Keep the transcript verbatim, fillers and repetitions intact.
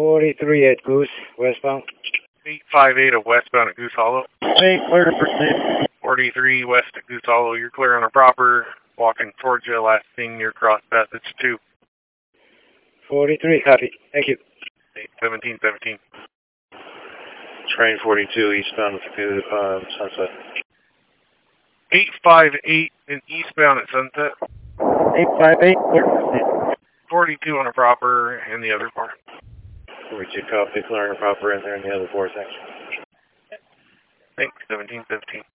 forty-three at Goose, westbound. eight five eight at westbound at Goose Hollow. Hey, clear for pursuit. forty-three west at Goose Hollow. You're clear on a proper. Walking towards you. Last thing your cross passage two. forty-three, copy. Thank you. eight seventeen seventeen. Train forty-two, eastbound to uh, Sunset. eight five eight and eastbound at Sunset. eight five eight, clear for pursuit. forty-two on a proper and the other car. forty-two copy, clearing a proper in there in the other four, thanks. Thanks, seventeen seventeen.